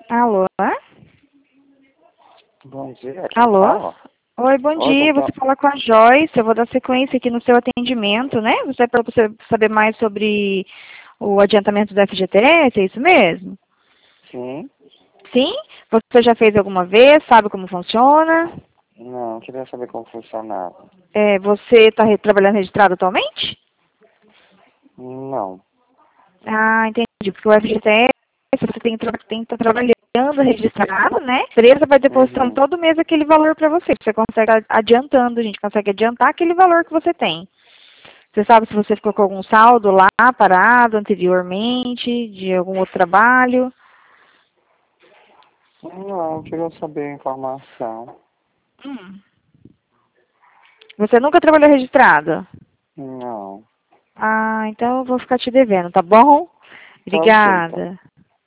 Alô? Bom dia, quem Alô? fala? Oi, bom Oi, dia. quem Você fala? fala com a Joyce. Eu vou dar sequência aqui no seu atendimento, né? Você para você saber mais sobre o adiantamento do FGTS, é isso mesmo? Sim? Sim? Você já fez alguma vez? Sabe como funciona? Não, queria saber como funcionava. Você está trabalhando registrado atualmente? Não. Ah, entendi. Porque o FGTS você tem que estar trabalhando registrado, né? A empresa vai depositando Uhum. todo mês aquele valor para você. Você consegue adiantando, a gente consegue adiantar aquele valor que você tem. Você sabe se você ficou com algum saldo lá parado anteriormente, de algum outro trabalho? Não, queria saber a informação. Hum. Você nunca trabalhou registrado? Não. Ah, então eu vou ficar te devendo, tá bom? Tá ok, então. Obrigada.